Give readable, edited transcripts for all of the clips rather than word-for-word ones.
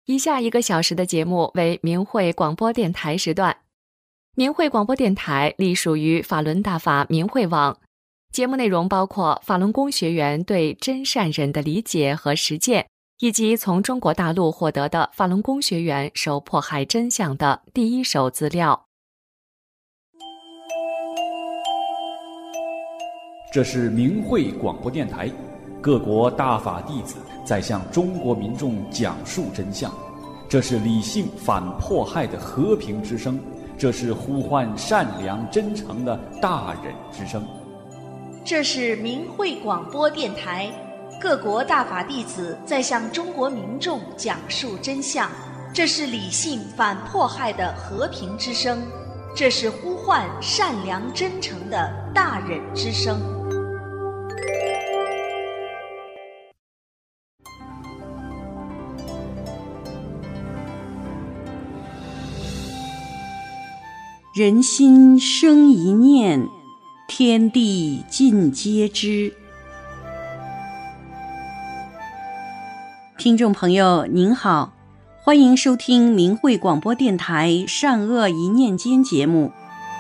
以下1个小时的节目为明慧广播电台时段。明慧广播电台隶属于法轮大法明慧网，节目内容包括法轮功学员对真善忍的理解和实践，以及从中国大陆获得的法轮功学员受迫害真相的第一手资料。 这是明慧广播电台，各国大法弟子在向中国民众讲述真相，这是理性反迫害的和平之声，这是呼唤善良真诚的大忍之声。 这是明慧广播电台，各国大法弟子在向中国民众讲述真相，这是理性反迫害的和平之声，这是呼唤善良真诚的大忍之声。 人心生一念，天地尽皆知。听众朋友您好，欢迎收听明慧广播电台善恶一念间节目。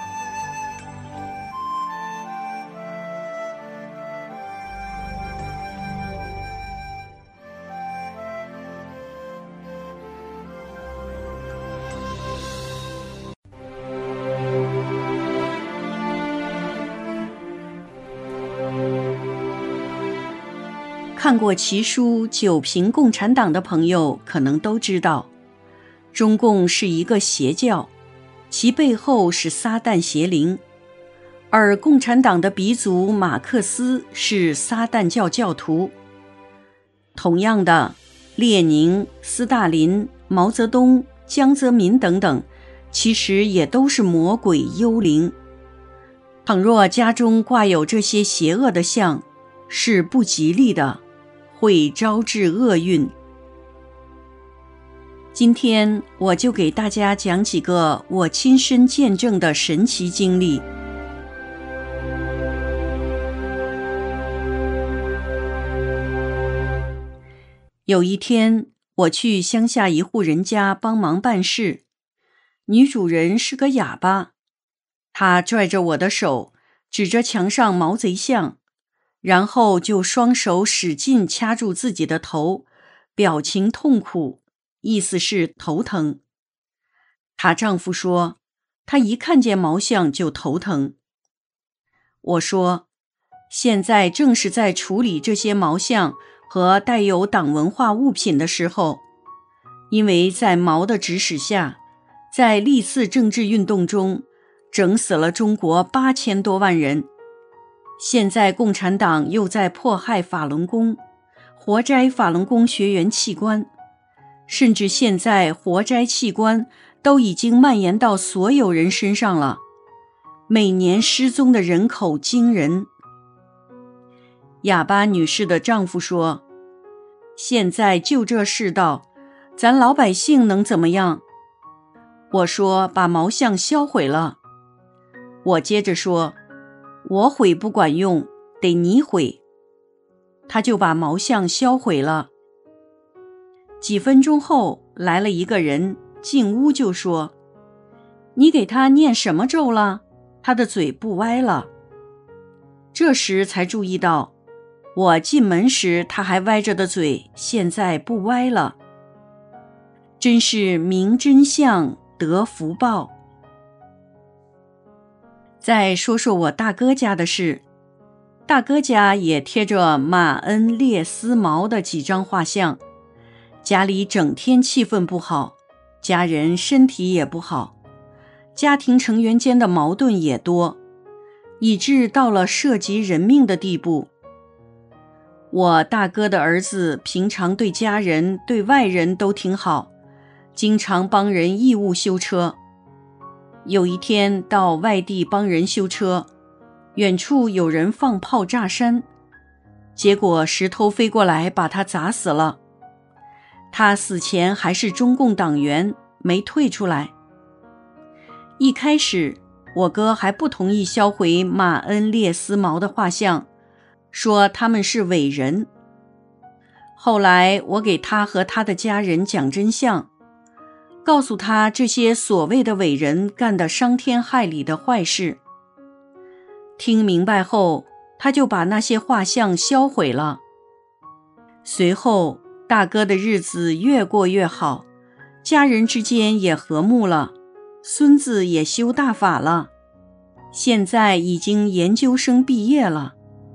看过奇书《九评共产党》的朋友可能都知道，中共是一个邪教，其背后是撒旦邪灵，而共产党的鼻祖马克思是撒旦教教徒。同样的，列宁、斯大林、毛泽东、江泽民等等，其实也都是魔鬼幽灵。倘若家中挂有这些邪恶的像，是不吉利的，会招致厄运。今天我就给大家讲几个我亲身见证的神奇经历。有一天，我去乡下一户人家帮忙办事，女主人是个哑巴，她拽着我的手，指着墙上毛贼像，然后就双手使劲掐住自己的头，表情痛苦，意思是头疼。她丈夫说，她一看见毛像就头疼。我说，现在正是在处理这些毛像和带有党文化物品的时候，因为在毛的指使下，在历次政治运动中整死了中国8000多万人。现在共产党又在迫害法轮功，活摘法轮功学员器官，甚至现在活摘器官都已经蔓延到所有人身上了，每年失踪的人口惊人。哑巴女士的丈夫说，现在就这世道，咱老百姓能怎么样？我说，把毛像销毁了。我接着说，我毁不管用，得你毁。他就把毛像销毁了。几分钟后，来了一个人，进屋就说，你给他念什么咒了？他的嘴不歪了。这时才注意到，我进门时他还歪着的嘴，现在不歪了。真是明真相得福报。再说说我大哥家的事，大哥家也贴着马恩列斯毛的几张画像，家里整天气氛不好，家人身体也不好，家庭成员间的矛盾也多，以致到了涉及人命的地步。我大哥的儿子平常对家人对外人都挺好，经常帮人义务修车。有一天到外地帮人修车，远处有人放炮炸山，结果石头飞过来把他砸死了。他死前还是中共党员，没退出来。一开始我哥还不同意销毁马恩列斯毛的画像，说他们是伟人。 后来我给他和他的家人讲真相，告诉他这些所谓的伟人干的伤天害理的坏事。听明白后，他就把那些画像销毁了。随后，大哥的日子越过越好，家人之间也和睦了，孙子也修大法了，现在已经研究生毕业了。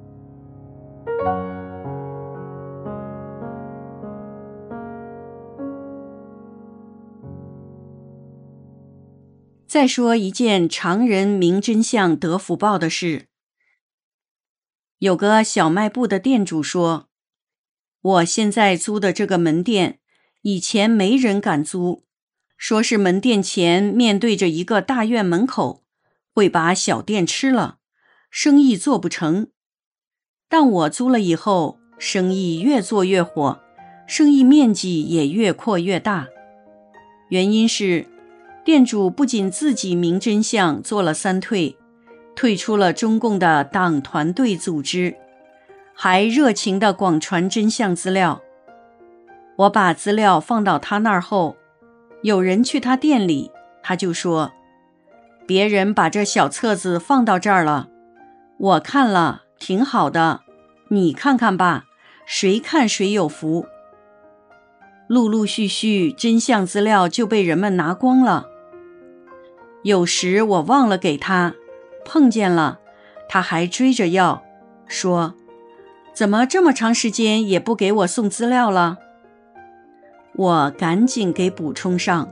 再说一件常人明真相得福报的事。有个小卖部的店主说，我现在租的这个门店，以前没人敢租，说是门店前面对着一个大院门口，会把小店吃了，生意做不成。但我租了以后，生意越做越火，生意面积也越扩越大。原因是店主不仅自己明真相做了3退，退出了中共的党团队组织，还热情地广传真相资料。我把资料放到他那儿后，有人去他店里，他就说，别人把这小册子放到这儿了，我看了挺好的，你看看吧，谁看谁有福。陆陆续续真相资料就被人们拿光了。有时我忘了给他，碰见了，他还追着要，说怎么这么长时间也不给我送资料了？我赶紧给补充上。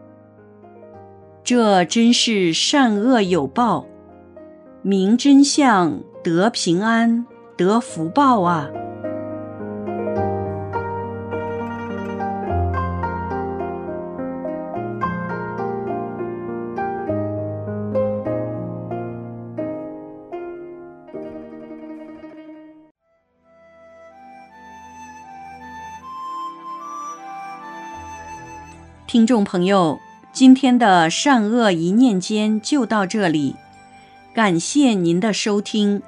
这真是善恶有报，明真相得平安，得福报啊！听众朋友，今天的善恶一念间就到这里，感谢您的收听。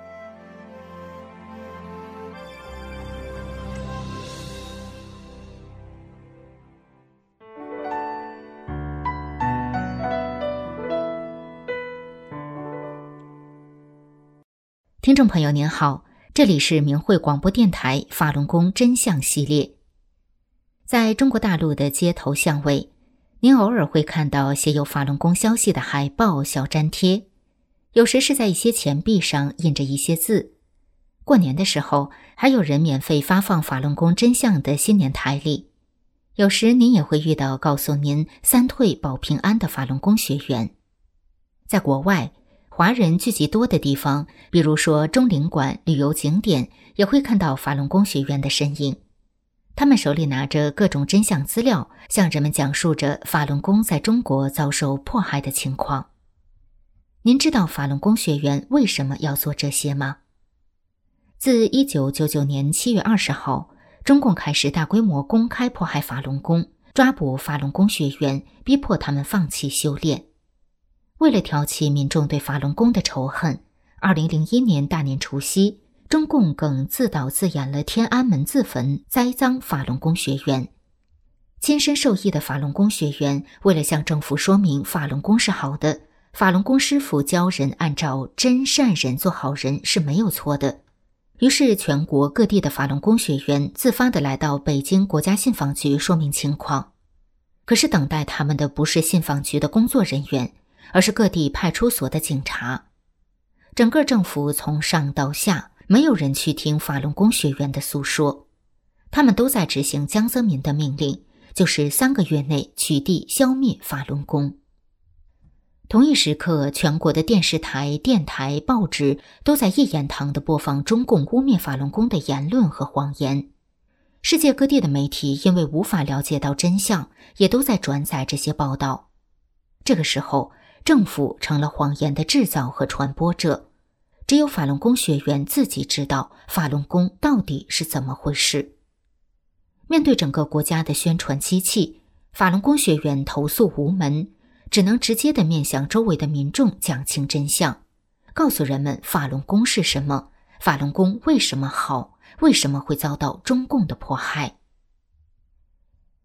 听众朋友您好，这里是明慧广播电台法轮功真相系列。在中国大陆的街头巷尾，您偶尔会看到写有法轮功消息的海报、小粘贴，有时是在一些钱币上印着一些字。过年的时候，还有人免费发放法轮功真相的新年台历。有时您也会遇到告诉您3退保平安的法轮功学员。在国外，华人聚集多的地方，比如说中领馆、旅游景点，也会看到法轮功学员的身影。他们手里拿着各种真相资料，向人们讲述着法轮功在中国遭受迫害的情况。您知道法轮功学员为什么要做这些吗？自1999年7月20号，中共开始大规模公开迫害法轮功，抓捕法轮功学员，逼迫他们放弃修炼。为了挑起民众对法轮功的仇恨，2001年大年除夕，中共更自导自演了天安门自焚，栽赃法轮功学员。亲身受益的法轮功学员为了向政府说明法轮功是好的，法轮功师傅教人按照真善人做好人是没有错的。于是全国各地的法轮功学员自发地来到北京国家信访局说明情况。可是等待他们的不是信访局的工作人员，而是各地派出所的警察。整个政府从上到下，没有人去听法轮功学员的诉说，他们都在执行江泽民的命令，就是3个月内取缔消灭法轮功。同一时刻，全国的电视台、电台、报纸都在一言堂地播放中共污蔑法轮功的言论和谎言。世界各地的媒体因为无法了解到真相，也都在转载这些报道。这个时候，政府成了谎言的制造和传播者。只有法轮功学员自己知道法轮功到底是怎么回事。面对整个国家的宣传机器，法轮功学员投诉无门，只能直接地面向周围的民众讲清真相，告诉人们法轮功是什么，法轮功为什么好，为什么会遭到中共的迫害。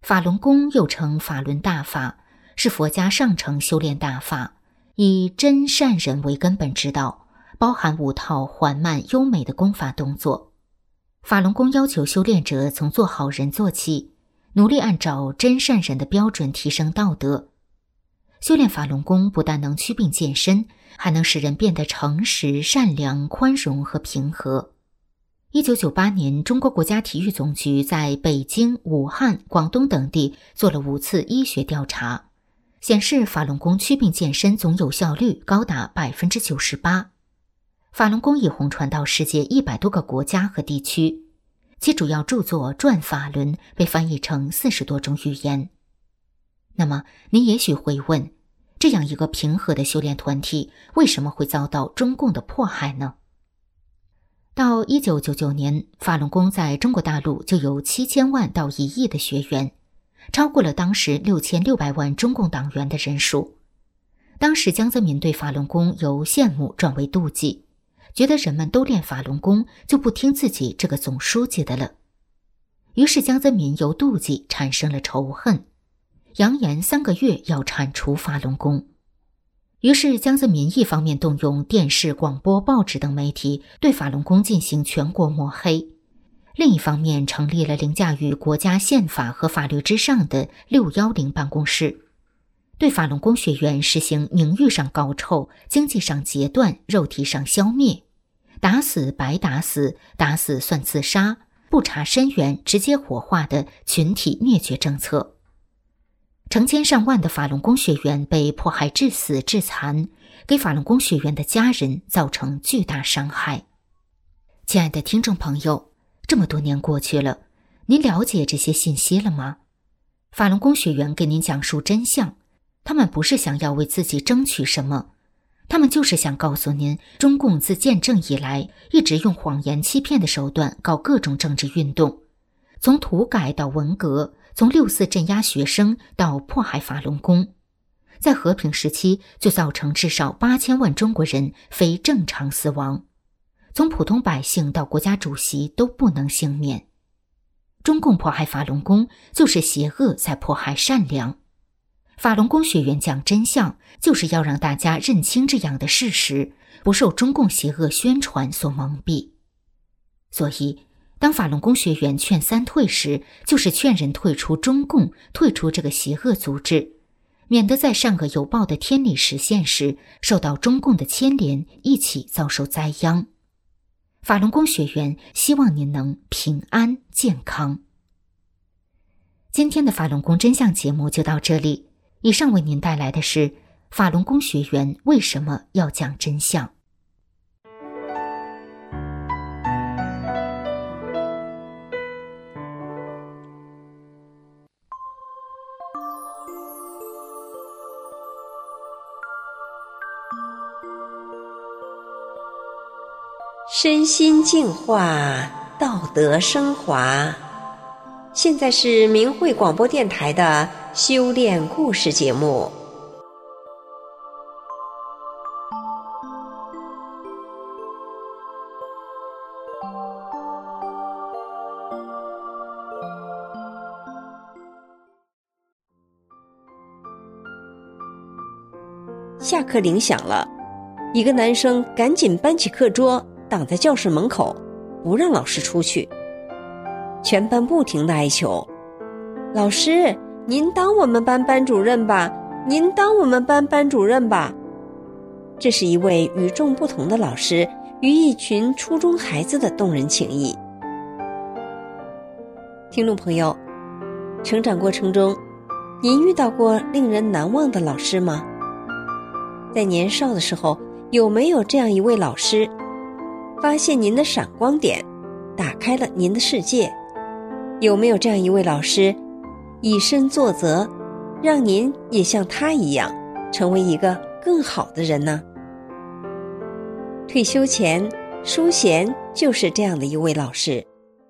法轮功又称法轮大法，是佛家上乘修炼大法，以真善忍为根本之道，包含5套缓慢优美的功法动作。法轮功要求修炼者从做好人做起，努力按照真善忍的标准提升道德。修炼法轮功不但能祛病健身，还能使人变得诚实、善良、宽容和平和。1998年，中国国家体育总局在北京、武汉、广东等地做了5次医学调查，显示法轮功祛病健身总有效率高达 98%。法轮功已红传到世界100多个国家和地区，其主要著作《转法轮》被翻译成40多种语言。那么，您也许会问，这样一个平和的修炼团体，为什么会遭到中共的迫害呢？到1999年，法轮功在中国大陆就有7000万到1亿的学员，超过了当时6600万中共党员的人数。当时江泽民对法轮功由羡慕转为妒忌，觉得人们都练法轮功，就不听自己这个总书记的了。于是江泽民由妒忌产生了仇恨，扬言3个月要铲除法轮功。于是江泽民一方面动用电视、广播、报纸等媒体对法轮功进行全国抹黑，另一方面成立了凌驾于国家宪法和法律之上的610办公室，对法轮功学员实行名誉上搞臭、经济上截断、肉体上消灭，打死白打死，打死算自杀，不查深源直接火化的群体灭绝政策。成千上万的法轮功学员被迫害致死致残，给法轮功学员的家人造成巨大伤害。亲爱的听众朋友，这么多年过去了，您了解这些信息了吗？法轮功学员给您讲述真相，他们不是想要为自己争取什么，他们就是想告诉您，中共自建政以来，一直用谎言欺骗的手段搞各种政治运动，从土改到文革，从6·4镇压学生到迫害法轮功，在和平时期就造成至少8000万中国人非正常死亡，从普通百姓到国家主席都不能幸免。中共迫害法轮功，就是邪恶在迫害善良。法轮功学员讲真相，就是要让大家认清这样的事实，不受中共邪恶宣传所蒙蔽。所以当法轮功学员劝3退时，就是劝人退出中共，退出这个邪恶组织，免得在善恶有报的天理实现时，受到中共的牵连，一起遭受灾殃。法轮功学员希望您能平安健康。今天的法轮功真相节目就到这里，以上为您带来的是法轮功学员为什么要讲真相。 身心净化，道德升华。现在是明慧广播电台的修炼故事节目。下课铃响了，一个男生赶紧搬起课桌，挡在教室门口，不让老师出去。全班不停地哀求：老师，您当我们班班主任吧，您当我们班班主任吧。这是一位与众不同的老师与一群初中孩子的动人情谊。听众朋友，成长过程中，您遇到过令人难忘的老师吗？在年少的时候，有没有这样一位老师，发现您的闪光点，打开了您的世界？有没有这样一位老师，以身作则，让您也像他一样，成为一个更好的人呢？退休前，淑贤就是这样的一位老师。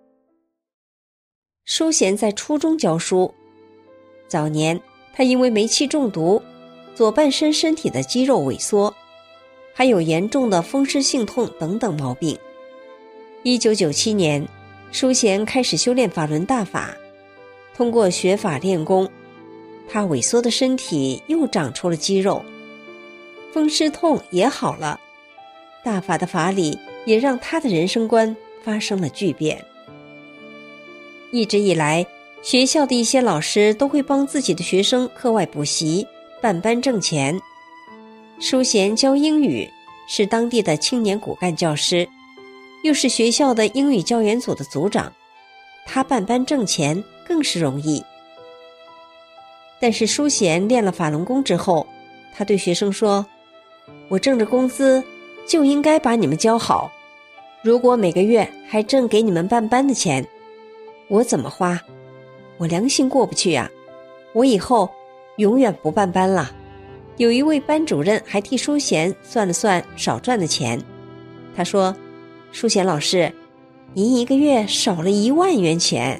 淑贤在初中教书，早年他因为煤气中毒，左半身身体的肌肉萎缩，还有严重的风湿性痛等等毛病。1997年，淑贤开始修炼法轮大法， 通过学法练功，他萎缩的身体又长出了肌肉，风湿痛也好了，大法的法理也让他的人生观发生了巨变。一直以来，学校的一些老师都会帮自己的学生课外补习，办班挣钱。淑贤教英语，是当地的青年骨干教师，又是学校的英语教研组的组长，他办班挣钱更是容易。但是淑贤练了法轮功之后，他对学生说，我挣着工资就应该把你们教好，如果每个月还挣给你们办班的钱，我怎么花？我良心过不去啊，我以后永远不办班了。有一位班主任还替淑贤算了算少赚的钱，他说，淑贤老师，您一个月少了1万元钱。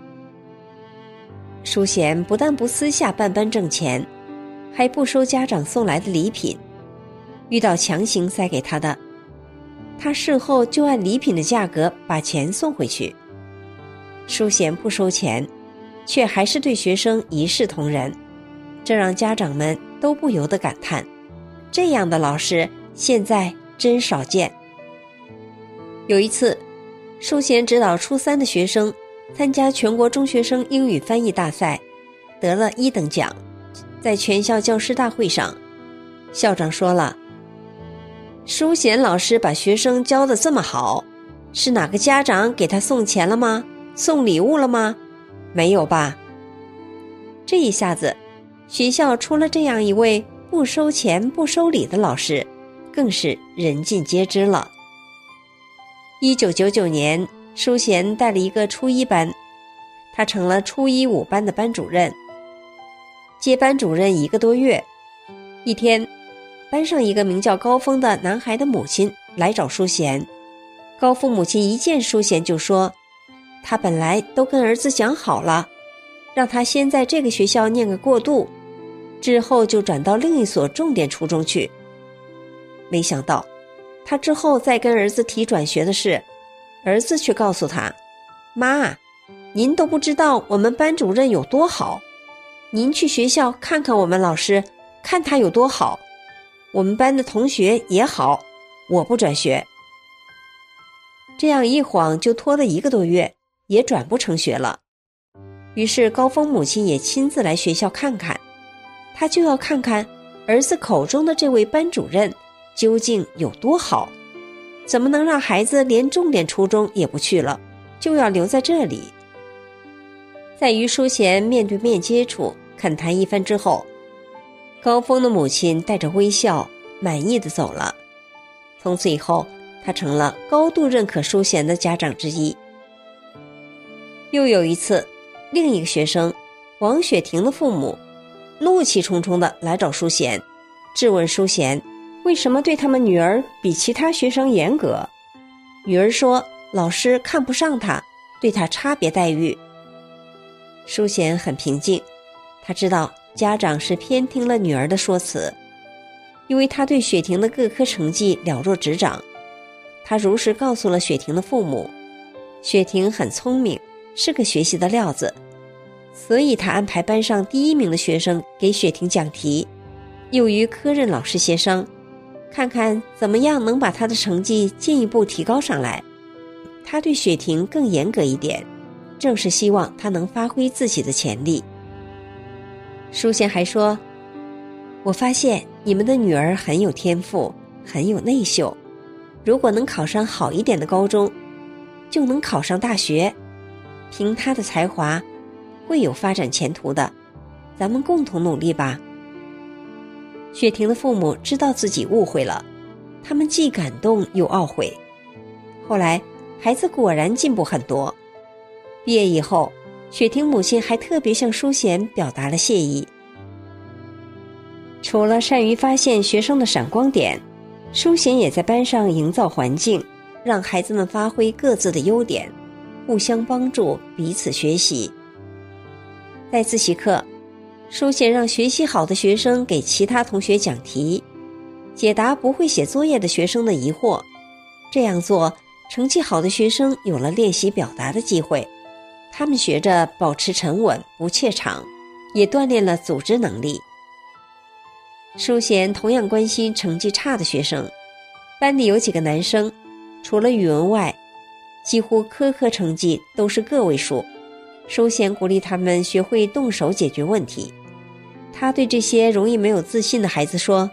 淑贤不但不私下办班挣钱，还不收家长送来的礼品，遇到强行塞给他的，他事后就按礼品的价格把钱送回去。淑贤不收钱，却还是对学生一视同仁，这让家长们都不由得感叹，这样的老师现在真少见。有一次，淑贤指导初3的学生参加全国中学生英语翻译大赛，得了1等奖。在全校教师大会上，校长说了，淑贤老师把学生教得这么好，是哪个家长给他送钱了吗？送礼物了吗？没有吧。这一下子，学校出了这样一位不收钱不收礼的老师，更是人尽皆知了。1999年，淑贤带了一个初1班，他成了初1 5班的班主任。接班主任1个多月，一天，班上一个名叫高峰的男孩的母亲来找淑贤。高峰母亲一见淑贤就说，他本来都跟儿子讲好了，让他先在这个学校念个过渡，之后就转到另一所重点初中去。没想到他之后再跟儿子提转学的事，儿子却告诉他，妈，您都不知道我们班主任有多好，您去学校看看我们老师，看他有多好，我们班的同学也好，我不转学。这样一晃就拖了1个多月，也转不成学了。于是高峰母亲也亲自来学校看看，他就要看看儿子口中的这位班主任究竟有多好，怎么能让孩子连重点初中也不去了，就要留在这里。在与淑贤面对面接触恳谈一番之后，高峰的母亲带着微笑满意地走了。从此以后，他成了高度认可淑贤的家长之一。又有一次，另一个学生王雪婷的父母怒气冲冲地来找淑贤，质问淑贤为什么对他们女儿比其他学生严格。女儿说，老师看不上她，对她差别待遇。淑贤很平静，他知道家长是偏听了女儿的说辞，因为他对雪婷的各科成绩了若指掌。他如实告诉了雪婷的父母，雪婷很聪明，是个学习的料子，所以他安排班上第1名的学生给雪婷讲题，又与科任老师协商，看看怎么样能把他的成绩进一步提高上来。他对雪婷更严格一点，正是希望他能发挥自己的潜力。淑贤还说，我发现你们的女儿很有天赋，很有内秀，如果能考上好一点的高中，就能考上大学，凭她的才华会有发展前途的，咱们共同努力吧。雪婷的父母知道自己误会了，他们既感动又懊悔。后来孩子果然进步很多，毕业以后，雪婷母亲还特别向淑贤表达了谢意。除了善于发现学生的闪光点，淑贤也在班上营造环境，让孩子们发挥各自的优点，互相帮助，彼此学习。在自习课，淑贤让学习好的学生给其他同学讲题，解答不会写作业的学生的疑惑。这样做，成绩好的学生有了练习表达的机会， 他们学着保持沉稳不怯场，也锻炼了组织能力。淑贤同样关心成绩差的学生，班里有几个男生，除了语文外，几乎科科成绩都是个位数。淑贤鼓励他们学会动手解决问题。他对这些容易没有自信的孩子说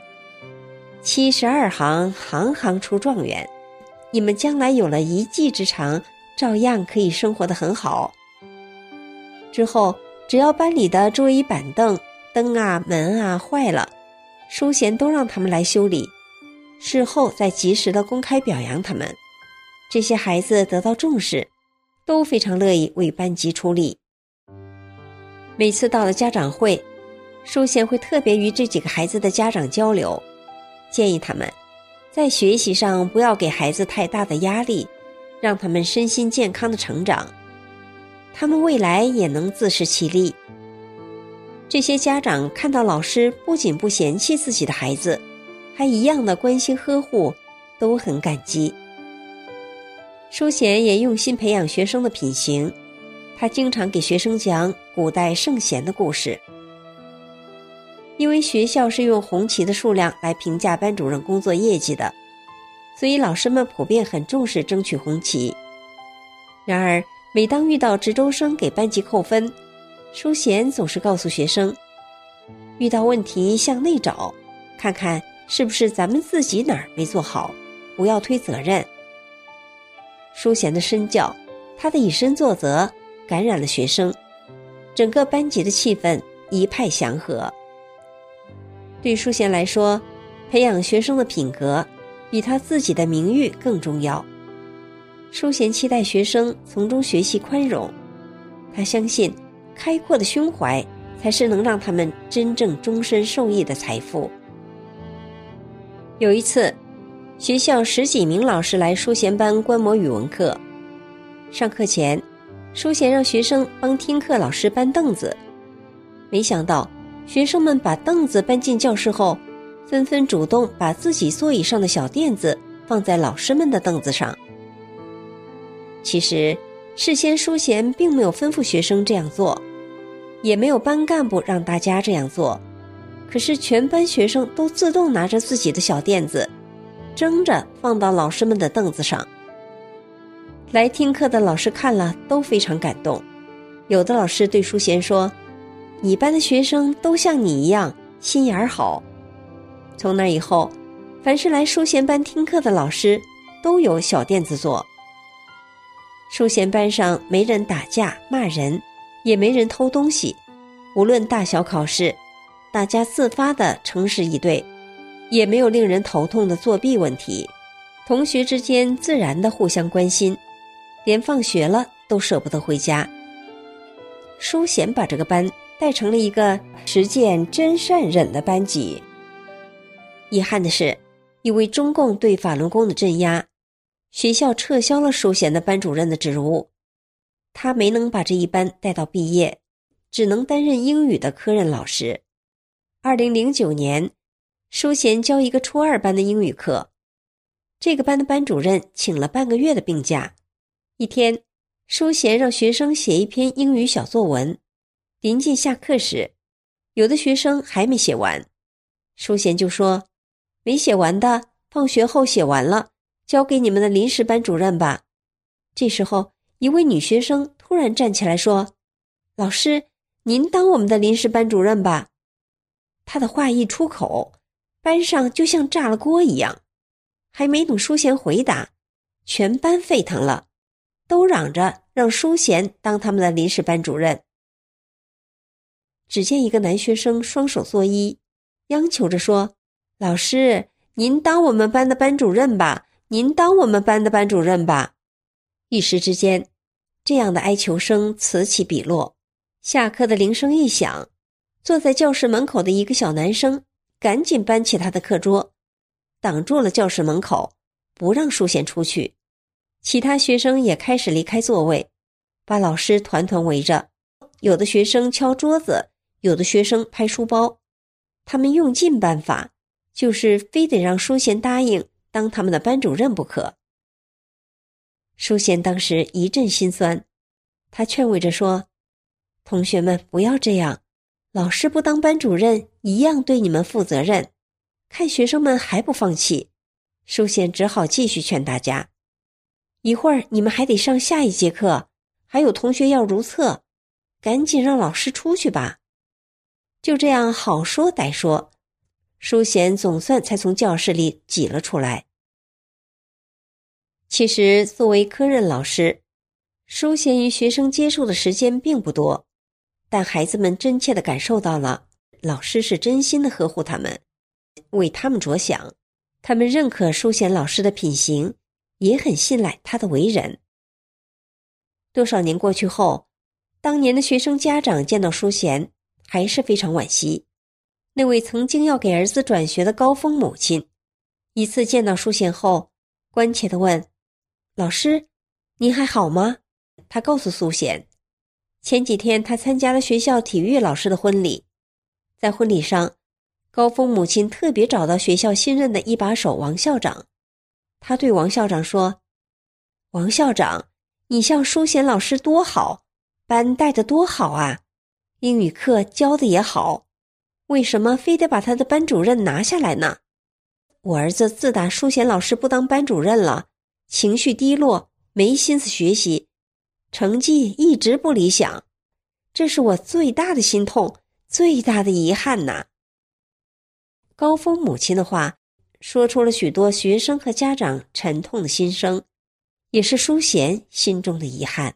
：72行，行行出状元，你们将来有了一技之长，照样可以生活得很好。之后只要班里的桌椅板凳、灯啊门啊坏了，淑贤都让他们来修理，事后再及时的公开表扬他们。这些孩子得到重视，都非常乐意为班级出力。每次到了家长会，淑贤会特别与这几个孩子的家长交流，建议他们在学习上不要给孩子太大的压力，让他们身心健康的成长，他们未来也能自食其力。这些家长看到老师不仅不嫌弃自己的孩子，还一样的关心呵护，都很感激。淑贤也用心培养学生的品行，他经常给学生讲古代圣贤的故事。因为学校是用红旗的数量来评价班主任工作业绩的，所以老师们普遍很重视争取红旗。然而每当遇到值周生给班级扣分，淑贤总是告诉学生，遇到问题向内找，看看是不是咱们自己哪儿没做好，不要推责任。淑贤的身教，他的以身作则，感染了学生，整个班级的气氛一派祥和。对淑贤来说，培养学生的品格比他自己的名誉更重要。淑贤期待学生从中学习宽容，他相信开阔的胸怀才是能让他们真正终身受益的财富。有一次，学校10几名老师来淑贤班观摩语文课，上课前，淑贤让学生帮听课老师搬凳子，没想到学生们把凳子搬进教室后，纷纷主动把自己座椅上的小垫子放在老师们的凳子上。其实事先淑贤并没有吩咐学生这样做，也没有班干部让大家这样做，可是全班学生都自动拿着自己的小垫子，争着放到老师们的凳子上。来听课的老师看了都非常感动，有的老师对淑贤说，你班的学生都像你一样心眼好。从那以后，凡是来淑贤班听课的老师都有小垫子坐。淑贤班上没人打架骂人，也没人偷东西，无论大小考试，大家自发的诚实以对，也没有令人头痛的作弊问题，同学之间自然的互相关心，连放学了都舍不得回家。淑贤把这个班带成了一个实践真善忍的班级。遗憾的是，因为中共对法轮功的镇压，学校撤销了淑贤的班主任的职务，他没能把这一班带到毕业，只能担任英语的科任老师。2009年，淑贤教一个初2班的英语课，这个班的班主任请了半个月的病假。一天，淑贤让学生写一篇英语小作文，临近下课时，有的学生还没写完，淑贤就说，没写完的放学后写完了，交给你们的临时班主任吧。这时候，一位女学生突然站起来说，老师，您当我们的临时班主任吧。她的话一出口，班上就像炸了锅一样，还没等淑贤回答，全班沸腾了，都嚷着让淑贤当他们的临时班主任。只见一个男学生双手作揖，央求着说，老师，您当我们班的班主任吧，您当我们班的班主任吧。一时之间，这样的哀求声此起彼落。下课的铃声一响，坐在教室门口的一个小男生赶紧搬起他的课桌，挡住了教室门口，不让淑贤出去。其他学生也开始离开座位，把老师团团围着，有的学生敲桌子，有的学生拍书包，他们用尽办法，就是非得让淑贤答应当他们的班主任不可。淑贤当时一阵心酸， 他劝慰着说：“同学们不要这样，老师不当班主任一样对你们负责任。看学生们还不放弃，淑贤只好继续劝大家。一会儿你们还得上下一节课，还有同学要如厕，赶紧让老师出去吧。”就这样好说歹说，淑贤总算才从教室里挤了出来。其实作为科任老师，淑贤与学生接触的时间并不多，但孩子们真切地感受到了老师是真心地呵护他们，为他们着想。他们认可淑贤老师的品行，也很信赖他的为人。多少年过去后，当年的学生家长见到淑贤，还是非常惋惜。那位曾经要给儿子转学的高峰母亲，一次见到淑贤后，关切地问：“老师，您还好吗？”他告诉淑贤，前几天他参加了学校体育老师的婚礼，在婚礼上，高峰母亲特别找到学校新任的一把手王校长。他对王校长说：“王校长，你像淑贤老师多好，班带得多好啊，英语课教得也好，为什么非得把他的班主任拿下来呢？我儿子自打淑贤老师不当班主任了，情绪低落，没心思学习，成绩一直不理想，这是我最大的心痛，最大的遗憾呐。”高峰母亲的话说出了许多学生和家长沉痛的心声，也是淑贤心中的遗憾。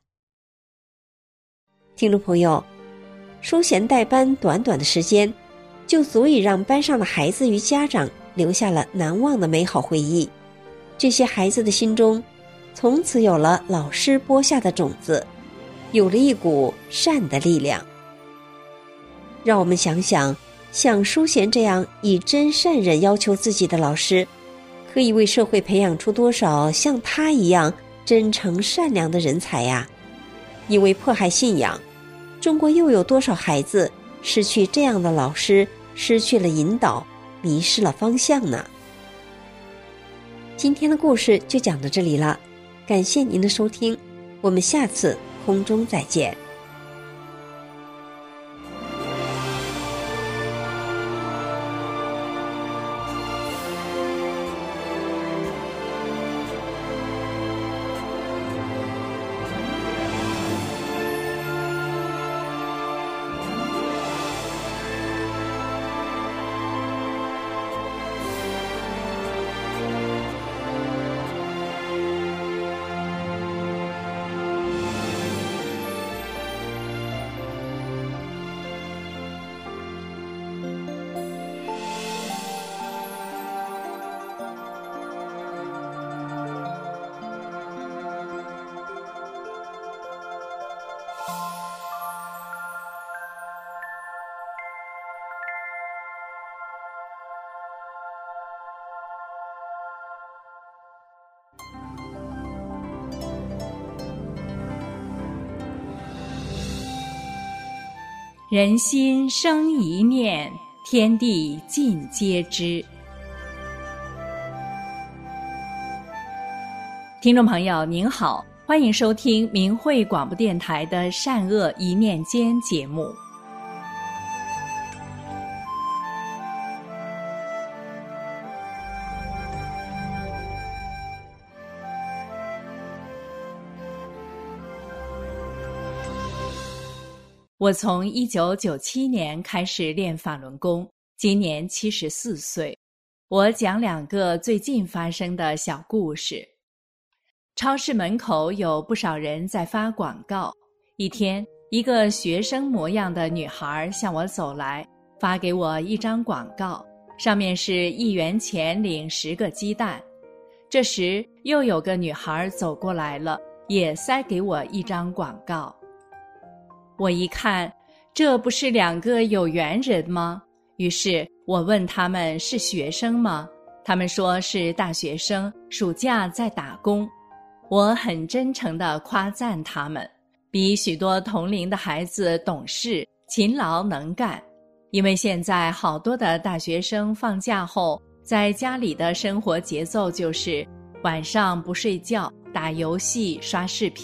听众朋友，淑贤带班短短的时间，就足以让班上的孩子与家长留下了难忘的美好回忆。这些孩子的心中从此有了老师播下的种子，有了一股善的力量。让我们想想，像淑贤这样以真善忍要求自己的老师，可以为社会培养出多少像他一样真诚善良的人才呀！因为迫害信仰，中国又有多少孩子失去这样的老师，失去了引导，迷失了方向呢？今天的故事就讲到这里了，感谢您的收听，我们下次空中再见。 人心生一念，天地尽皆知。听众朋友您好，欢迎收听明慧广播电台的善恶一念间节目。我从1997年开始练法轮功，今年74岁。我讲2个最近发生的小故事。超市门口有不少人在发广告。一天，一个学生模样的女孩向我走来，发给我一张广告，上面是1元钱领10个鸡蛋。这时，又有个女孩走过来了，也塞给我一张广告。我一看，这不是2个有缘人吗？于是我问他们是学生吗？他们说是大学生，暑假在打工。我很真诚地夸赞他们，比许多同龄的孩子懂事、勤劳能干。因为现在好多的大学生放假后，在家里的生活节奏就是晚上不睡觉，打游戏、刷视频，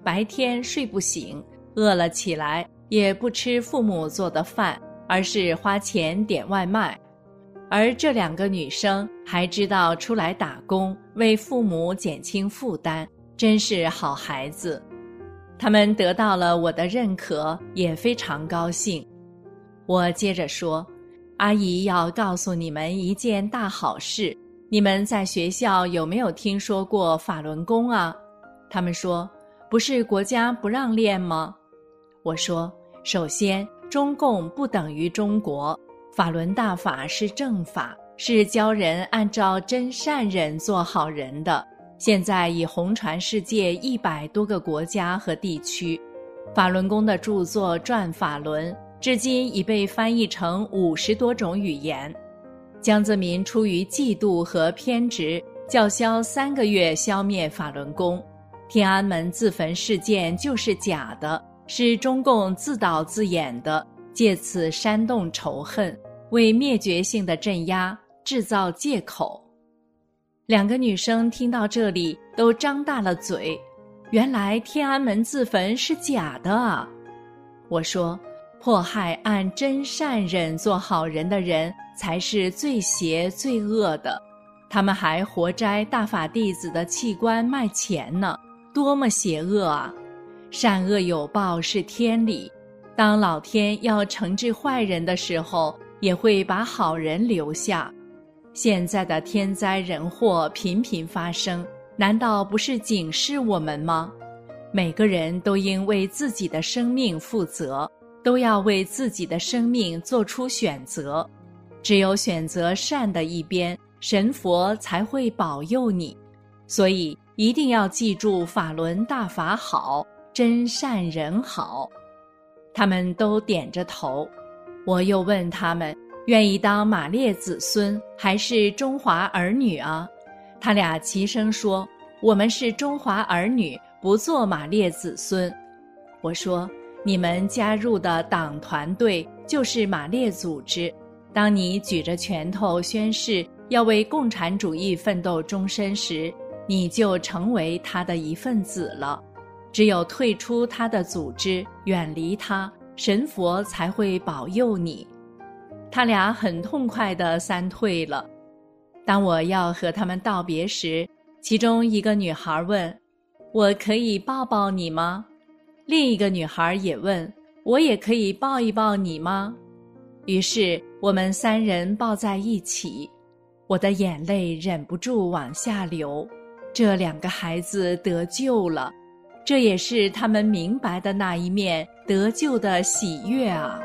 白天睡不醒，饿了起来也不吃父母做的饭，而是花钱点外卖。而这2个女生还知道出来打工，为父母减轻负担，真是好孩子。她们得到了我的认可，也非常高兴。我接着说，阿姨要告诉你们一件大好事，你们在学校有没有听说过法轮功啊？他们说，不是国家不让练吗？我说，首先，中共不等于中国，法轮大法是正法，是教人按照真善忍做好人的，现在已红传世界100多个国家和地区。法轮功的著作《转法轮》至今已被翻译成50多种语言。江泽民出于嫉妒和偏执，叫嚣3个月消灭法轮功。天安门自焚事件就是假的，是中共自导自演的，借此煽动仇恨，为灭绝性的镇压制造借口。2个女生听到这里都张大了嘴，原来天安门自焚是假的啊！我说，迫害按真善忍做好人的人才是最邪最恶的，他们还活摘大法弟子的器官卖钱呢，多么邪恶啊！善恶有报是天理，当老天要惩治坏人的时候，也会把好人留下。现在的天灾人祸频频发生，难道不是警示我们吗？每个人都应为自己的生命负责，都要为自己的生命做出选择。只有选择善的一边，神佛才会保佑你。所以一定要记住法轮大法好，真善人好。他们都点着头。我又问他们，愿意当马列子孙还是中华儿女啊？他俩齐声说，我们是中华儿女，不做马列子孙。我说，你们加入的党团队就是马列组织，当你举着拳头宣誓要为共产主义奋斗终身时，你就成为他的一份子了。只有退出他的组织，远离他，神佛才会保佑你。他俩很痛快地散退了。当我要和他们道别时，其中一个女孩问，我可以抱抱你吗？另一个女孩也问，我也可以抱一抱你吗？于是我们3人抱在一起，我的眼泪忍不住往下流。这2个孩子得救了，这也是他们明白的那一面得救的喜悦啊！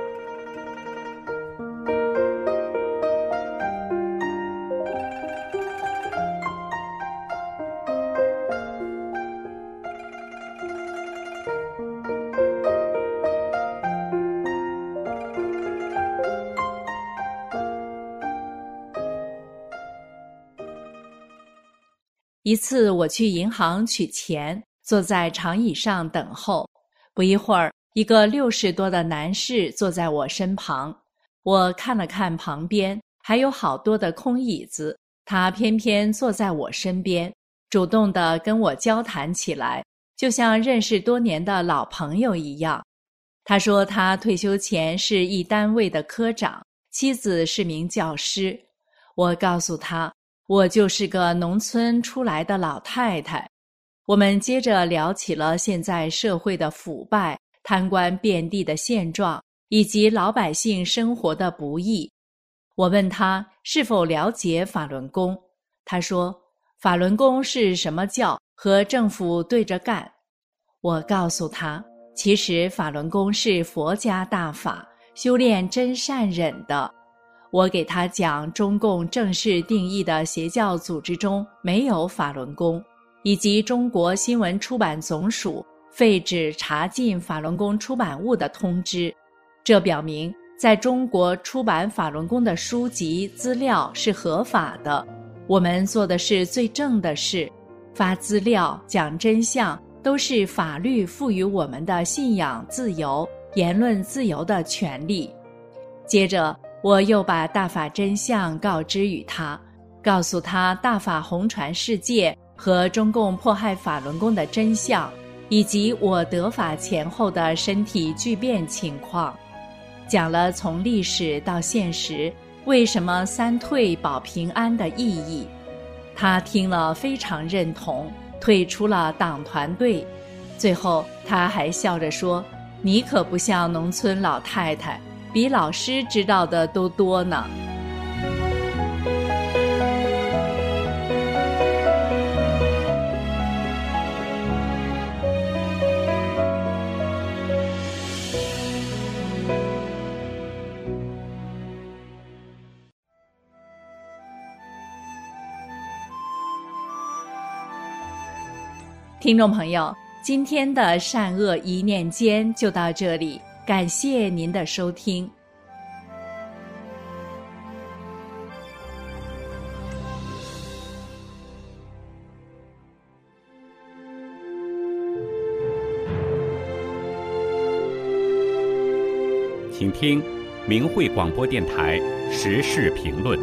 一次我去银行取钱，坐在长椅上等候。不一会儿，一个60多的男士坐在我身旁。我看了看旁边，还有好多的空椅子，他偏偏坐在我身边，主动地跟我交谈起来，就像认识多年的老朋友一样。他说他退休前是一单位的科长，妻子是名教师。我告诉他，我就是个农村出来的老太太。我们接着聊起了现在社会的腐败、贪官遍地的现状，以及老百姓生活的不易。我问他是否了解法轮功，他说法轮功是什么教，和政府对着干。我告诉他，其实法轮功是佛家大法，修炼真善忍的。我给他讲中共正式定义的邪教组织中没有法轮功，以及中国新闻出版总署废止查禁法轮功出版物的通知。这表明在中国出版法轮功的书籍资料是合法的，我们做的是最正的事，发资料讲真相都是法律赋予我们的信仰自由、言论自由的权利。接着我又把大法真相告知于他，告诉他大法红传世界和中共迫害法轮功的真相， 以及我得法前后的身体巨变情况，讲了从历史到现实为什么三退保平安的意义。他听了非常认同，退出了党团队。最后他还笑着说，你可不像农村老太太，比老师知道的都多呢。听众朋友，今天的善恶一念间就到这里，感谢您的收听。 请听明慧广播电台时事评论。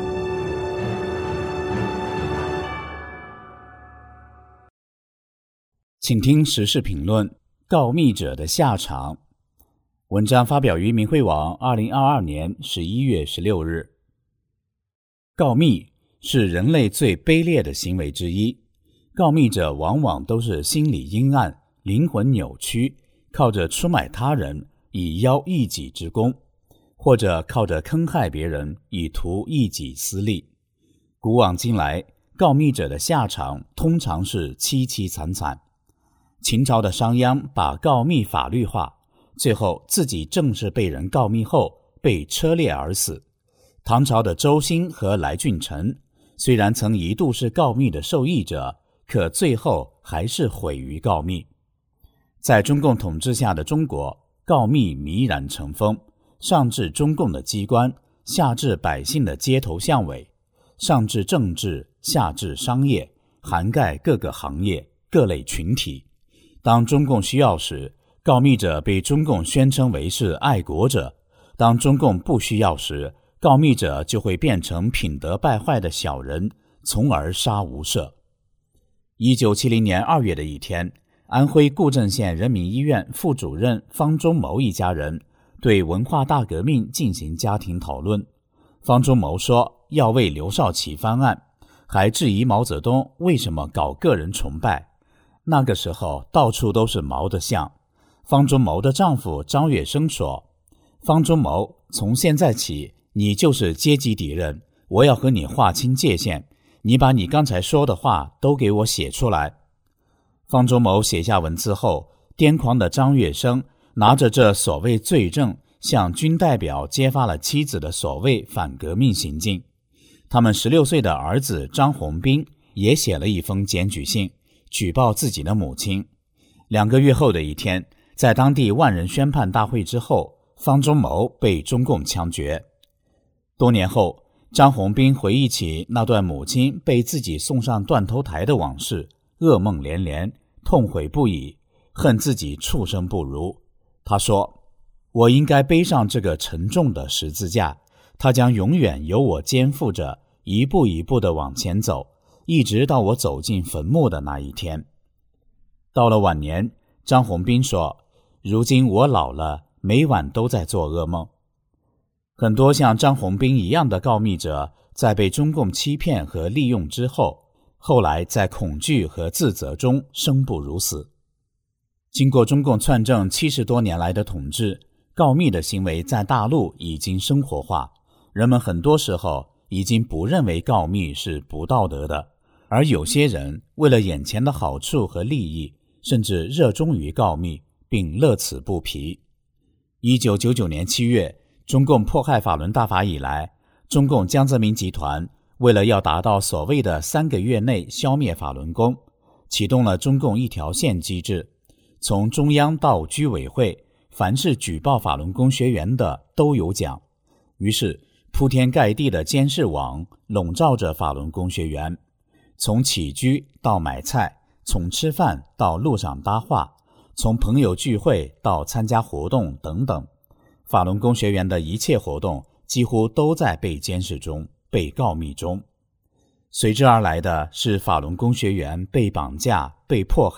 请听时事评论：告密者的下场。文章发表于明慧网2022年11月16日。告密是人类最卑劣的行为之一，告密者往往都是心理阴暗、灵魂扭曲，靠着出卖他人以邀一己之功，或者靠着坑害别人以图一己私利。古往今来，告密者的下场通常是凄凄惨惨。秦朝的商鞅把告密法律化，最后自己正是被人告密后被车裂而死。唐朝的周兴和来俊臣虽然曾一度是告密的受益者，可最后还是毁于告密。在中共统治下的中国，告密弥然成风，上至中共的机关，下至百姓的街头巷尾，上至政治，下至商业，涵盖各个行业、各类群体。当中共需要时，告密者被中共宣称为是爱国者；当中共不需要时，告密者就会变成品德败坏的小人，从而杀无赦。1970年2月的一天，安徽固镇县人民医院副主任方忠谋一家人对文化大革命进行家庭讨论。方忠谋说要为刘少奇翻案，还质疑毛泽东为什么搞个人崇拜。那个时候到处都是毛的像。方忠谋的丈夫张月生说，方忠谋，从现在起你就是阶级敌人，我要和你划清界限，你把你刚才说的话都给我写出来。方忠谋写下文字后，癫狂的张月生拿着这所谓罪证，向军代表揭发了妻子的所谓反革命行径。他们16岁的儿子张宏斌也写了一封检举信，举报自己的母亲。2个月后的一天，在当地万人宣判大会之后，方忠谋被中共枪决。多年后，张宏斌回忆起那段母亲被自己送上断头台的往事，噩梦连连，痛悔不已，恨自己畜生不如。他说，我应该背上这个沉重的十字架，它将永远由我肩负着，一步一步地往前走，一直到我走进坟墓的那一天。到了晚年，张宏斌说，如今我老了，每晚都在做噩梦。很多像张宏斌一样的告密者，在被中共欺骗和利用之后，后来在恐惧和自责中生不如死。经过中共篡政70多年来的统治，告密的行为在大陆已经生活化，人们很多时候已经不认为告密是不道德的，而有些人为了眼前的好处和利益，甚至热衷于告密，并乐此不疲。1999年7月，中共迫害法轮大法以来，中共江泽民集团为了要达到所谓的3个月内消灭法轮功，启动了中共一条线机制，从中央到居委会，凡是举报法轮功学员的都有奖。于是铺天盖地的监视网笼罩着法轮功学员，从起居到买菜，从吃饭到路上搭话，从朋友聚会到参加活动等等，法轮功学员的一切活动几乎都在被监视中，被告密中。随之而来的是法轮功学员被绑架、被迫害、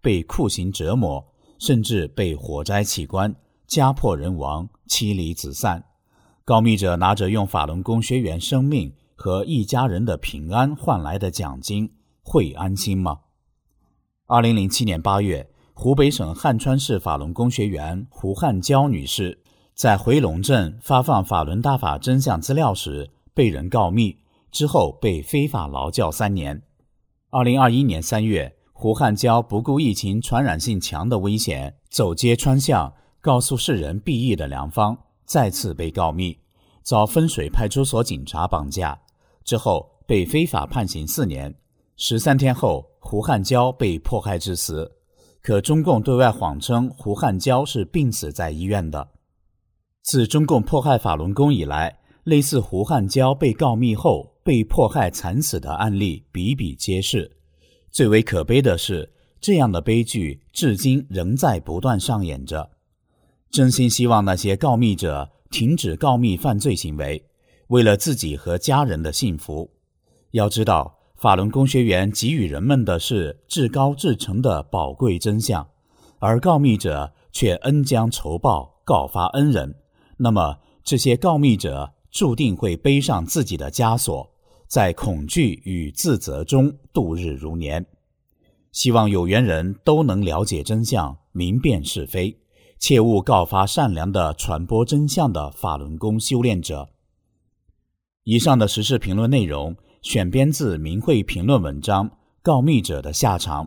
被酷刑折磨，甚至被火灾起棺，家破人亡，妻离子散。告密者拿着用法轮功学员生命和一家人的平安换来的奖金，会安心吗？2007年8月，湖北省汉川市法轮功学员胡汉娇女士在回龙镇发放法轮大法真相资料时被人告密，之后被非法劳教3年。2021年3月，胡汉娇不顾疫情传染性强的危险，走街串巷告诉世人避疫的良方，再次被告密，遭分水派出所警察绑架，之后被非法判刑4年。13天后，胡汉娇被迫害致死，可中共对外谎称胡汉娇是病死在医院的。自中共迫害法轮功以来，类似胡汉娇被告密后被迫害惨死的案例比比皆是。最为可悲的是，这样的悲剧至今仍在不断上演着。真心希望那些告密者停止告密犯罪行为，为了自己和家人的幸福。要知道，法轮功学员给予人们的是至高至诚的宝贵真相，而告密者却恩将仇报，告发恩人。那么这些告密者注定会背上自己的枷锁，在恐惧与自责中度日如年。希望有缘人都能了解真相，明辨是非，切勿告发善良的传播真相的法轮功修炼者。以上的时事评论内容选编自明慧评论文章《告密者的下场》。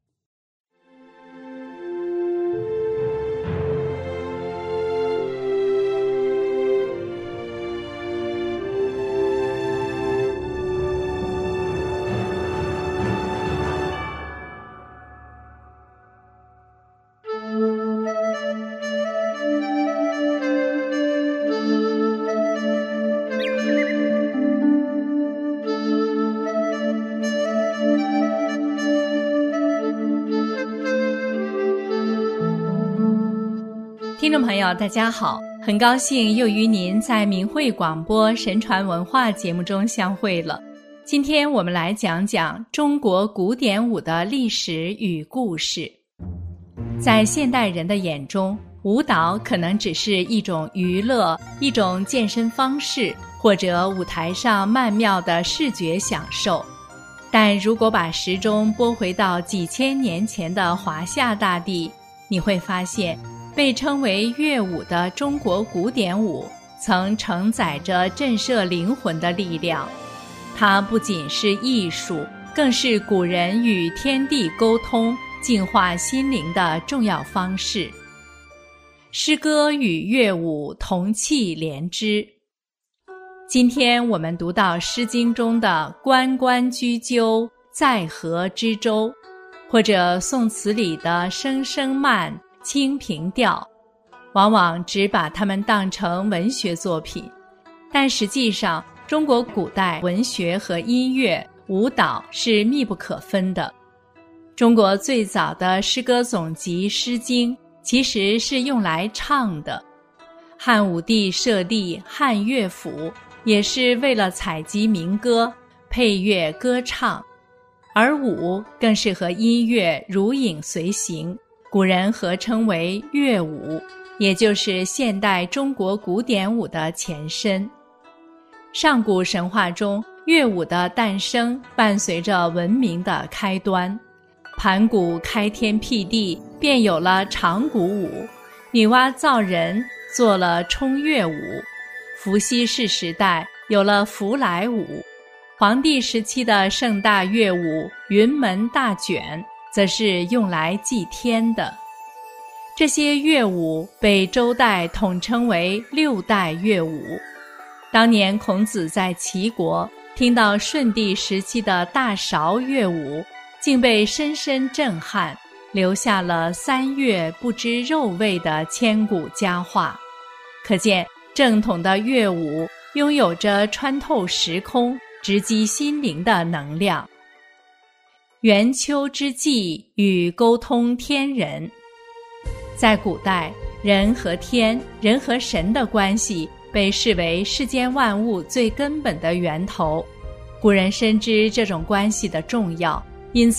听众朋友大家好，很高兴又与您在明慧广播神传文化节目中相会了。今天我们来讲讲中国古典舞的历史与故事。在现代人的眼中，舞蹈可能只是一种娱乐，一种健身方式，或者舞台上曼妙的视觉享受。但如果把时钟拨回到几千年前的华夏大地，你会发现被称为乐舞的中国古典舞曾承载着震慑灵魂的力量。它不仅是艺术，更是古人与天地沟通、净化心灵的重要方式。诗歌与乐舞同气连枝。今天我们读到《诗经》中的“关关雎鸠，在河之洲”，或者宋词里的“声声慢，清平调”，往往只把它们当成文学作品，但实际上中国古代文学和音乐、舞蹈是密不可分的。中国最早的诗歌总集《诗经》其实是用来唱的。汉武帝设立汉乐府，也是为了采集民歌，配乐歌唱，而舞更是和音乐如影随形，古人合称为乐舞，也就是现代中国古典舞的前身。上古神话中，乐舞的诞生伴随着文明的开端。盘古开天辟地，便有了长鼓舞；女娲造人，做了冲月舞；伏羲氏时代有了弗莱舞；黄帝时期的盛大乐舞云门大卷，则是用来祭天的。这些乐舞被周代统称为六代乐舞。当年孔子在齐国听到舜帝时期的大韶乐舞，竟被深深震撼，留下了三乐不知肉味的千古佳话。可见正统的乐舞拥有着穿透时空、直击心灵的能量。元秋之际与沟通天人。在古代，人和天、人和神的关系被视为世间万物最根本的源头。古人深知这种关系的重要，因此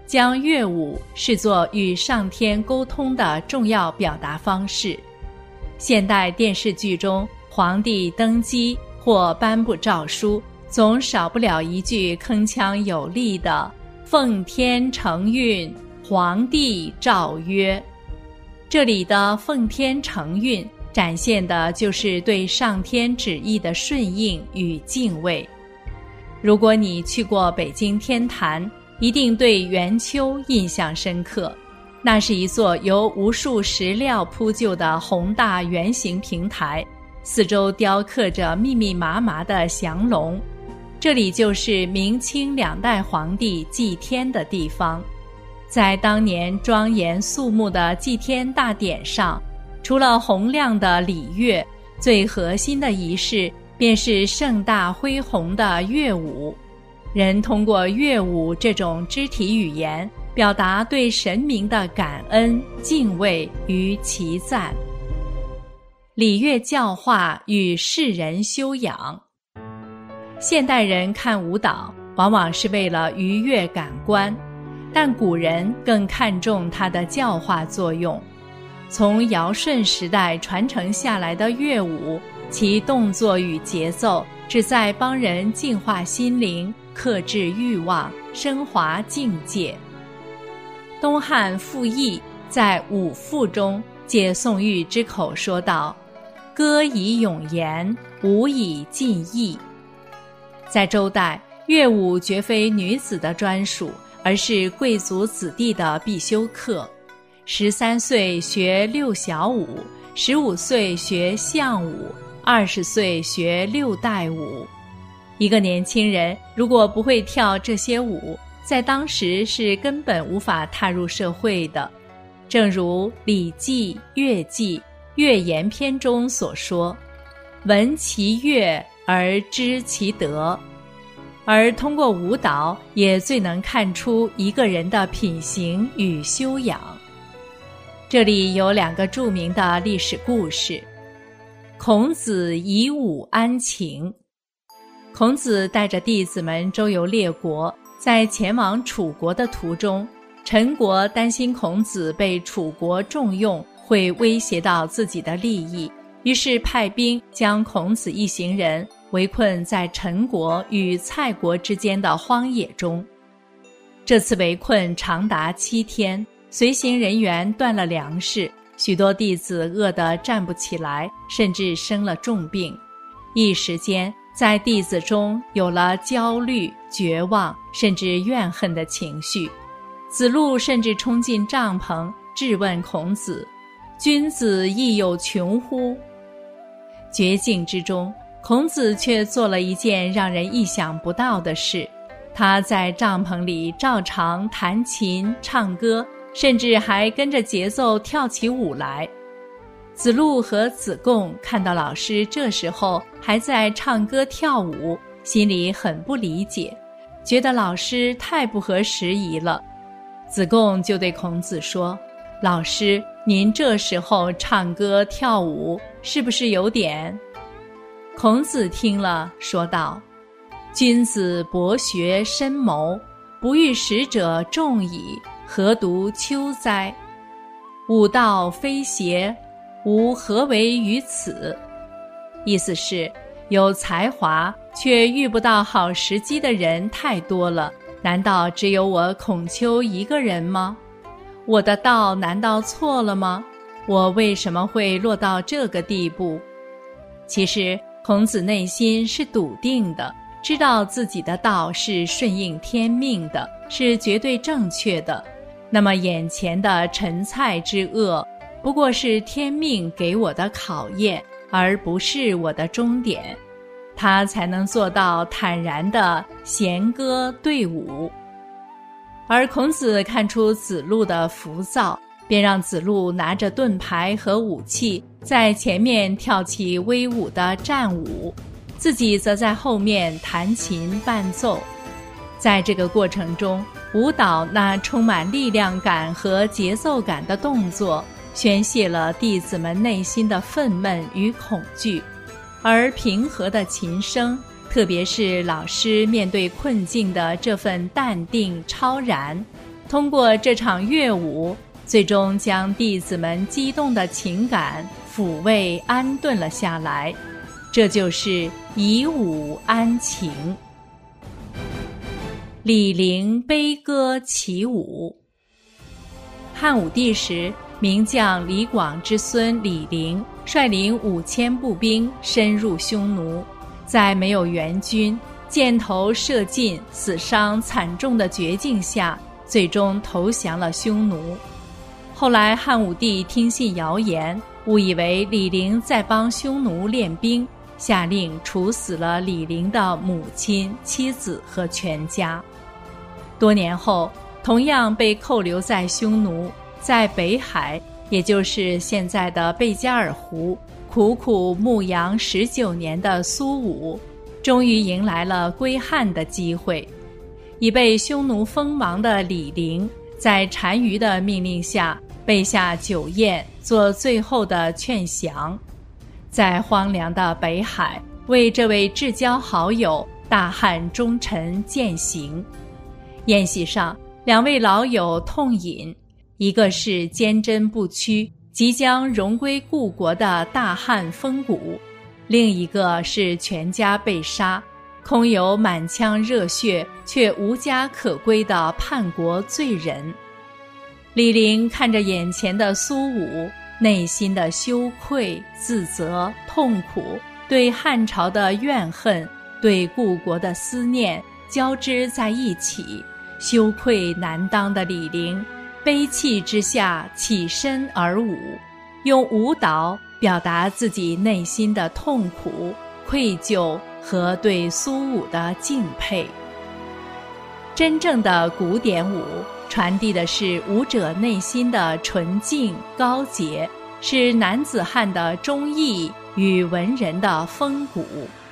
将乐舞视作与上天沟通的重要表达方式。现代电视剧中，皇帝登基或颁布诏书，总少不了一句铿锵有力的“奉天承运，皇帝诏曰”。这里的奉天承运展现的就是对上天旨意的顺应与敬畏。如果你去过北京天坛，一定对圆丘印象深刻。那是一座由无数石料铺就的宏大圆形平台，四周雕刻着密密麻麻的降龙。这里就是明清两代皇帝祭天的地方。在当年庄严肃穆的祭天大典上，除了洪亮的礼乐，最核心的仪式便是盛大恢宏的乐舞。人通过乐舞这种肢体语言，表达对神明的感恩、敬畏与祈赞。礼乐教化与世人修养。现代人看舞蹈，往往是为了愉悦感官，但古人更看重它的教化作用。从尧舜时代传承下来的乐舞，其动作与节奏旨在帮人净化心灵，克制欲望，升华境界。东汉傅毅在《五赋》中借宋玉之口说道：“歌以咏言，舞以尽意。”在周代，乐舞绝非女子的专属，而是贵族子弟的必修课。13岁学六小舞，15岁学相舞，20岁学六代舞。一个年轻人如果不会跳这些舞，在当时是根本无法踏入社会的。正如《礼记·乐记·乐言篇》中所说：“闻其乐而知其德。”而通过舞蹈，也最能看出一个人的品行与修养。这里有2个著名的历史故事。孔子以舞安情。孔子带着弟子们周游列国，在前往楚国的途中，陈国担心孔子被楚国重用，会威胁到自己的利益，于是派兵将孔子一行人围困在陈国与蔡国之间的荒野中。这次围困长达7天，随行人员断了粮食，许多弟子饿得站不起来，甚至生了重病。一时间，在弟子中有了焦虑、绝望，甚至怨恨的情绪。子路甚至冲进帐篷，质问孔子：“君子亦有穷乎？”绝境之中，孔子却做了一件让人意想不到的事。他在帐篷里照常弹琴、唱歌，甚至还跟着节奏跳起舞来。子路和子贡看到老师这时候还在唱歌跳舞，心里很不理解，觉得老师太不合时宜了。子贡就对孔子说：“老师，您这时候唱歌跳舞，是不是有点……”孔子听了，说道：“君子博学深谋，不遇使者众矣，何独秋哉？吾道非邪，吾何为于此？”意思是，有才华却遇不到好时机的人太多了，难道只有我孔丘一个人吗？我的道难道错了吗？我为什么会落到这个地步？其实孔子内心是笃定的，知道自己的道是顺应天命的，是绝对正确的。那么眼前的陈蔡之恶，不过是天命给我的考验，而不是我的终点。他才能做到坦然地弦歌对舞。而孔子看出子路的浮躁，便让子路拿着盾牌和武器，在前面跳起威武的战舞，自己则在后面弹琴伴奏。在这个过程中，舞蹈那充满力量感和节奏感的动作，宣泄了弟子们内心的愤懑与恐惧。而平和的琴声，特别是老师面对困境的这份淡定超然， 通过这场乐舞，最终将弟子们激动的情感抚慰安顿了下来，这就是以舞安情。李陵悲歌起舞。汉武帝时，名将李广之孙李陵率领5000步兵深入匈奴，在没有援军、箭头射尽、死伤惨重的绝境下，最终投降了匈奴。后来汉武帝听信谣言，误以为李陵在帮匈奴练兵，下令处死了李陵的母亲、妻子和全家。多年后，同样被扣留在匈奴，在北海，也就是现在的贝加尔湖，苦苦牧羊19年的苏武，终于迎来了归汉的机会。已被匈奴封王的李陵，在单于的命令下备下酒宴，做最后的劝降，在荒凉的北海为这位至交好友大汉忠臣饯行。宴席上，2位老友痛饮，一个是坚贞不屈、即将荣归故国的大汉风骨，另一个是全家被杀、空有满腔热血却无家可归的叛国罪人。李陵看着眼前的苏武，内心的羞愧、自责、痛苦，对汉朝的怨恨，对故国的思念交织在一起。羞愧难当的李陵，悲泣之下起身而舞，用舞蹈表达自己内心的痛苦、愧疚和对苏武的敬佩。真正的古典舞传递的是舞者内心的纯净高洁，是男子汉的忠义与文人的风骨。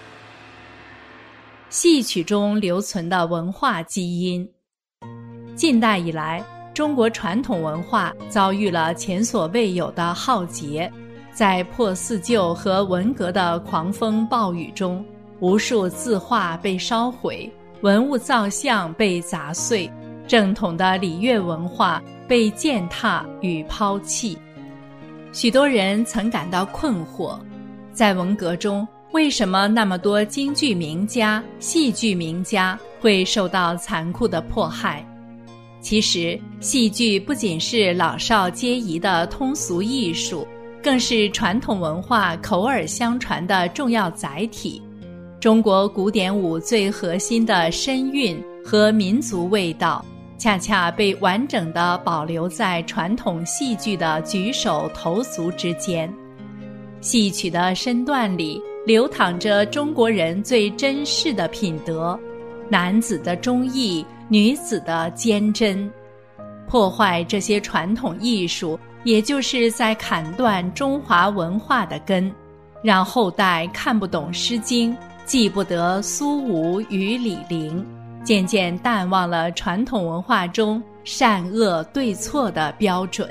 戏曲中留存的文化基因。近代以来，中国传统文化遭遇了前所未有的浩劫，在破四旧和文革的狂风暴雨中，无数字画被烧毁，文物造像被砸碎，正统的礼乐文化被践踏与抛弃。许多人曾感到困惑，在文革中，为什么那么多京剧名家、戏剧名家会受到残酷的迫害？其实，戏剧不仅是老少皆宜的通俗艺术，更是传统文化口耳相传的重要载体。中国古典舞最核心的身韵和民族味道，恰恰被完整地保留在传统戏剧的举手投足之间。戏曲的身段里流淌着中国人最珍视的品德，男子的忠义，女子的坚贞。破坏这些传统艺术，也就是在砍断中华文化的根，让后代看不懂《诗经》，记不得苏武与李陵，渐渐淡忘了传统文化中善恶对错的标准。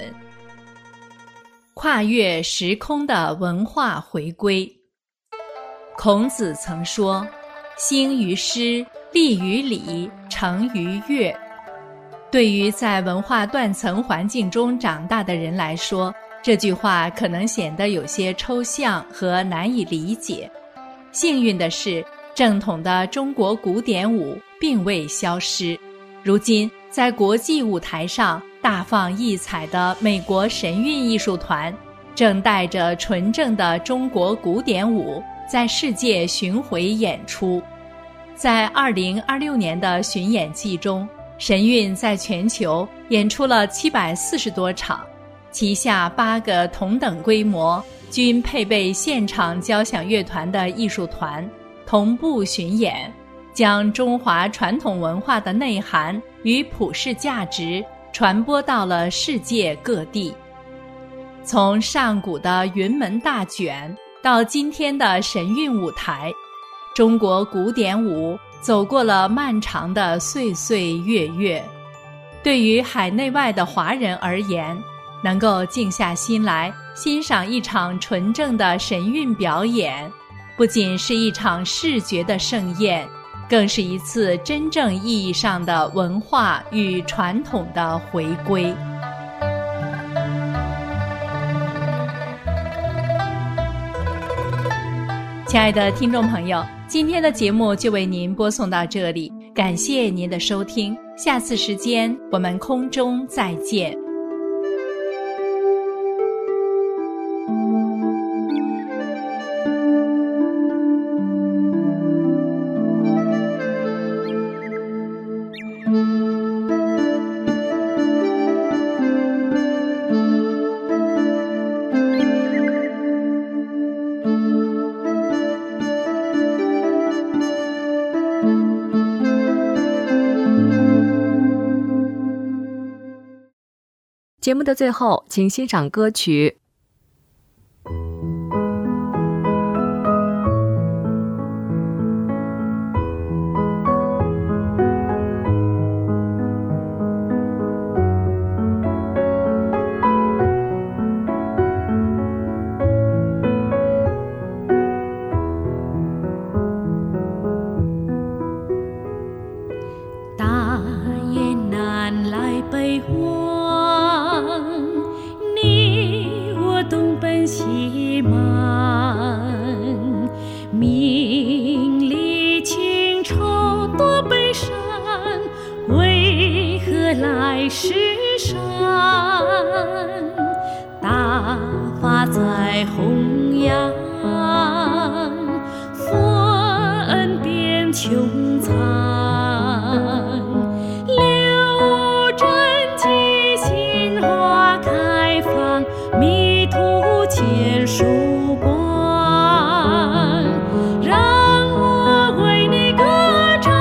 跨越时空的文化回归。孔子曾说：兴于诗，立于礼，成于乐。对于在文化断层环境中长大的人来说，这句话可能显得有些抽象和难以理解。幸运的是，正统的中国古典舞并未消失。如今，在国际舞台上大放异彩的美国神韵艺术团，正带着纯正的中国古典舞在世界巡回演出。在2026年的巡演季中，神韵在全球演出了740多场，旗下8个同等规模、均配备现场交响乐团的艺术团同步巡演，将中华传统文化的内涵与普世价值传播到了世界各地。从上古的云门大卷到今天的神韵舞台，中国古典舞走过了漫长的岁岁月月。对于海内外的华人而言，能够静下心来欣赏一场纯正的神韵表演，不仅是一场视觉的盛宴， 更是一次真正意义上的文化与传统的回归。亲爱的听众朋友，今天的节目就为您播送到这里，感谢您的收听，下次时间我们空中再见。 节目的最后，请欣赏歌曲大雁南来北往，你我东奔西忙，名利情仇多悲伤，为何来世上？大法在弘扬，佛恩遍穹苍。见曙光，让我为你歌唱，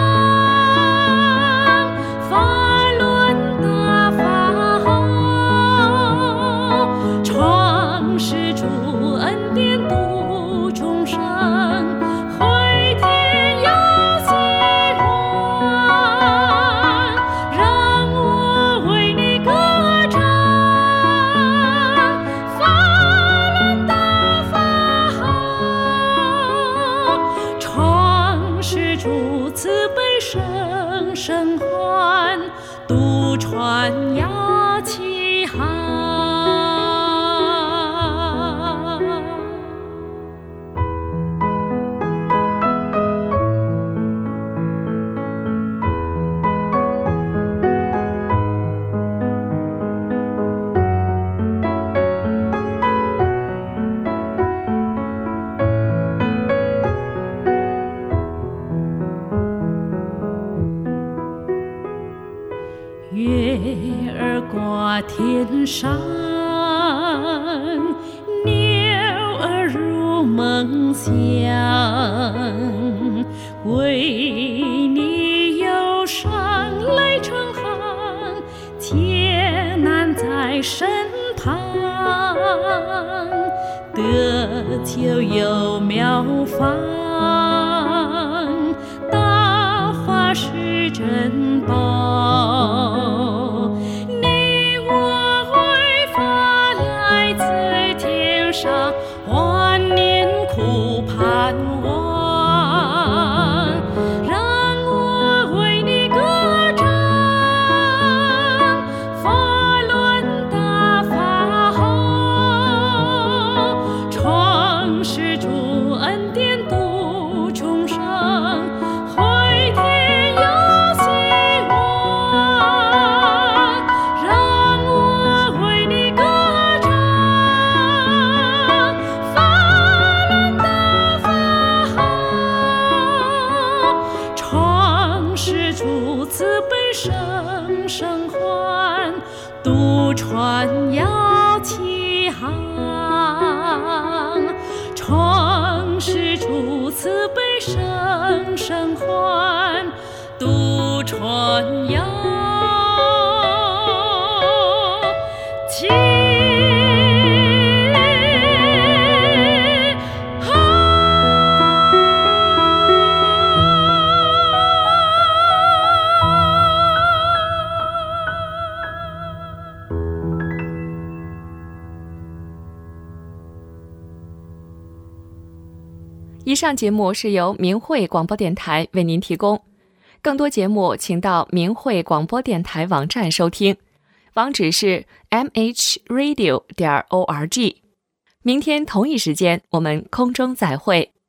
法轮大法好，创世主恩典度众生，回天有希望，让我为你歌唱。慈悲声声唤，渡船摇旗航。月儿挂天上，牛儿入梦乡，为你忧伤泪成行，艰难在身旁，得救有妙方，大法是珍宝。你我为法来自天上，万年苦盼望，让我为你歌唱，法轮大法好，创世主恩典度众生，回天有希望，让我为你歌唱，法轮大法好，创世主慈悲声声唤，渡船摇旗航，创世主慈悲声声唤，渡船摇旗以上上节目是由明慧广播电台为您提供，更多节目请到明慧广播电台网站收听，网址是 mhradio.org。明天同一时间我们空中再会。